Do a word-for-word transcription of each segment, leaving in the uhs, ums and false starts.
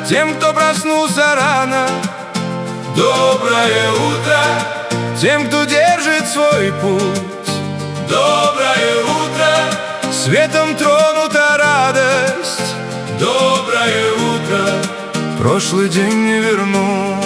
Тем, кто проснулся рано, доброе утро. Тем, кто держит свой путь, доброе утро. Светом тронута радость, доброе утро. Прошлый день не вернуть.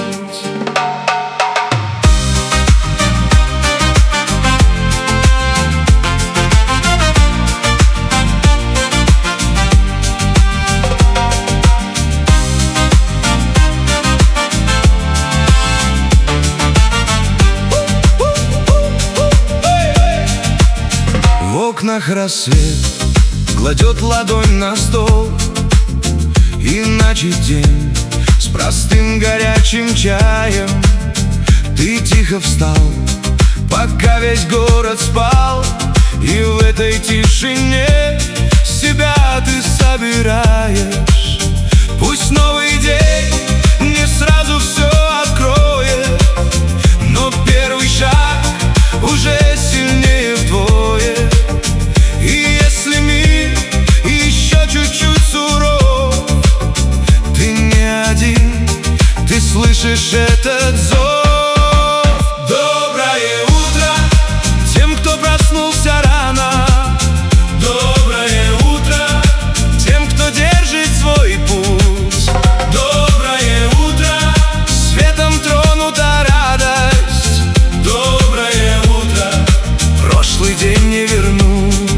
В окнах рассвет кладет ладонь на стол, и начать день с простым горячим чаем. Ты тихо встал, пока весь город спал, и в этой тишине себя ты собираешь. Пусть новый день не сразу все откроет, но первый шаг уже сильнее вдвое. И если мир еще чуть-чуть суров, ты не один, ты слышишь этот зов. Доброе утро тем, кто проснулся рано. Доброе утро тем, кто держит свой путь. Доброе утро. Светом тронута радость. Доброе утро. Прошлый день не вернуть.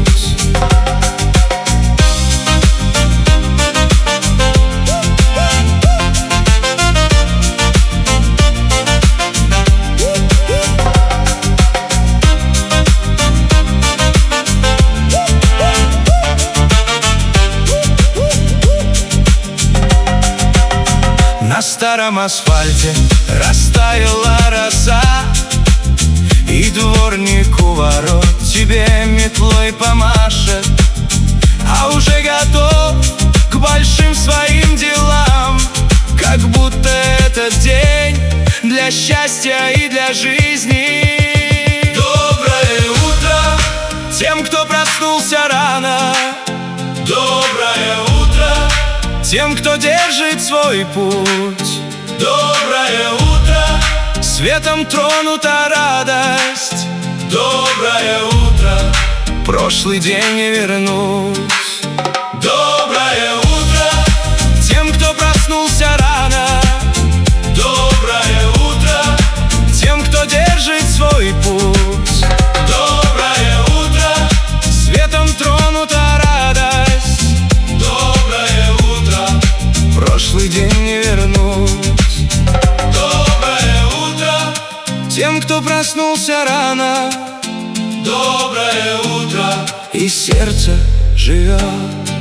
На старом асфальте растаяла роса, и дворник у ворот тебе метлой помашет. А уже готов к большим своим делам, как будто этот день для счастья и для жизни. Доброе утро тем, кто проснулся рано. Доброе утро тем, кто держит свой путь. Доброе утро. Светом тронута радость. Доброе утро. Прошлый день не вернуть. Доброе утро тем, кто проснулся рано. Доброе утро тем, кто держит свой путь. Доброе утро. Светом тронута радость. Доброе утро. Прошлый день не вернуть. Доброе утро тем, кто проснулся рано. Доброе утро. И сердце живет.